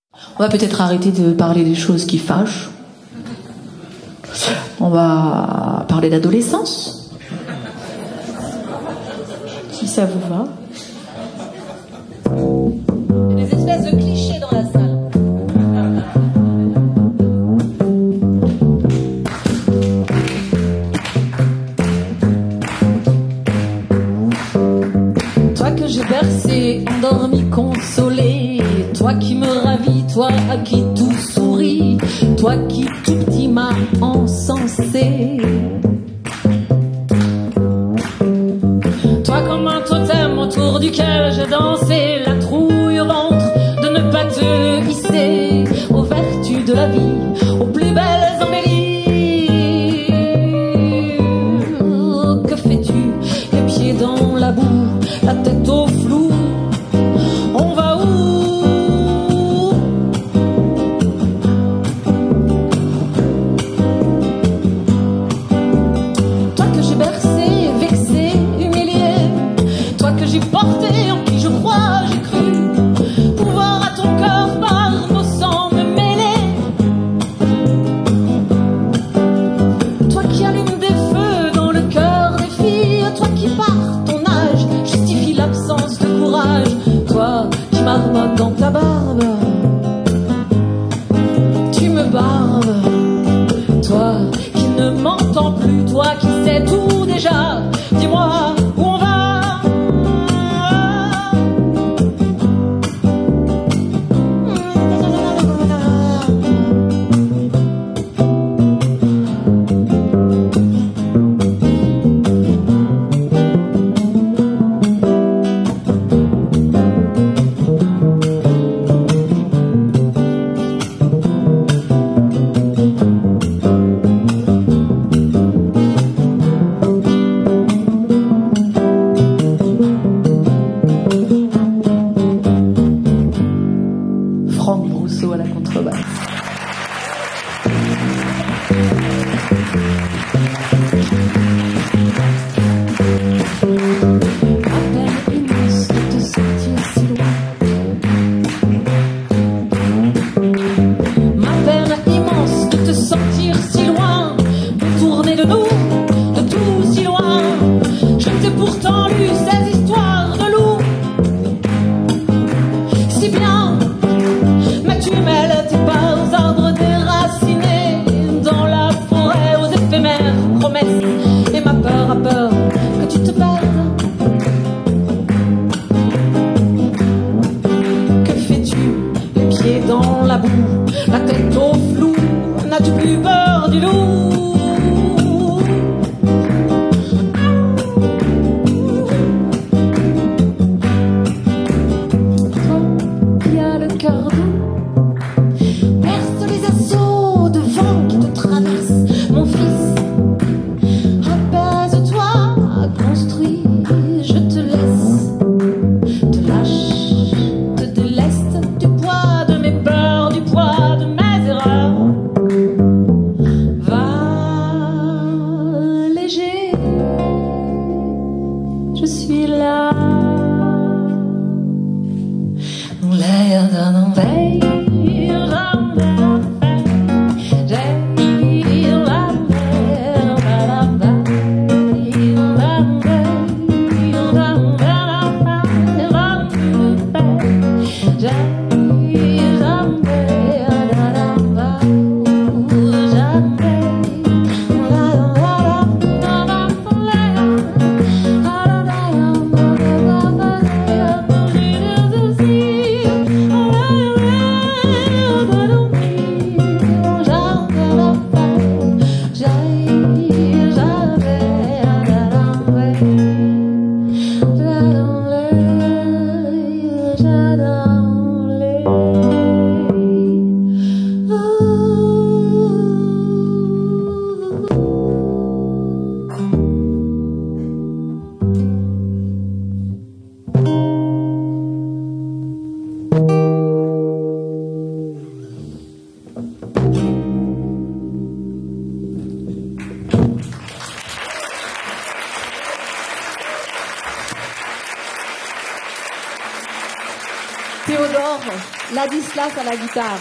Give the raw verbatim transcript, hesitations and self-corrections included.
On va peut-être arrêter de parler des choses qui fâchent. On va parler d'adolescence. Si ça vous va. Il y a des espèces de clichés dans la salle. Toi que j'ai bercé, endormi, consolé. Toi qui me ravis, toi à qui tout sourit. Toi qui tout petit m'as encensé. Toi comme un totem autour duquel j'ai dansé. La trouille au ventre de ne pas te hisser aux vertus de la vie, aux plus belles embellies. Que fais-tu, les pieds dans la boue, la tête au flou? On va où? Toi que j'ai bercé, vexé, humilié. Toi que j'ai porté, en qui je crois, j'ai cru pouvoir à ton cœur par nos sangs me mêler. Toi qui allumes des feux dans le cœur des filles. Toi qui par ton âge justifie l'absence de courage. Toi qui marmotte dans ta barbe, tu me barbes. Toi qui ne m'entends plus, toi qui sais tout déjà. Dis-moi où on va. Franck Brousseau à la contrebasse. À peine immense de te sentir si loin. Ma peine immense de te sentir si loin. Détourné de nous, de tout si loin. Je t'ai pourtant lu ces histoires de loups si bien. Mais tu mêles tes pas aux arbres déracinés, dans la forêt aux éphémères promesses. Et ma peur a peur que tu te perdes. Que fais-tu, les pieds dans la boue, la tête au flou? N'as-tu plus peur du loup? Toi qui as le cœur doux, perce les assauts de vent qui te traversent, mon fils. Apaise-toi, construis, je te laisse. Te lâche, te déleste du poids de mes peurs, du poids de mes erreurs. Va léger, je suis là. L'air d'un veille. Théodore Ladislas à la guitare.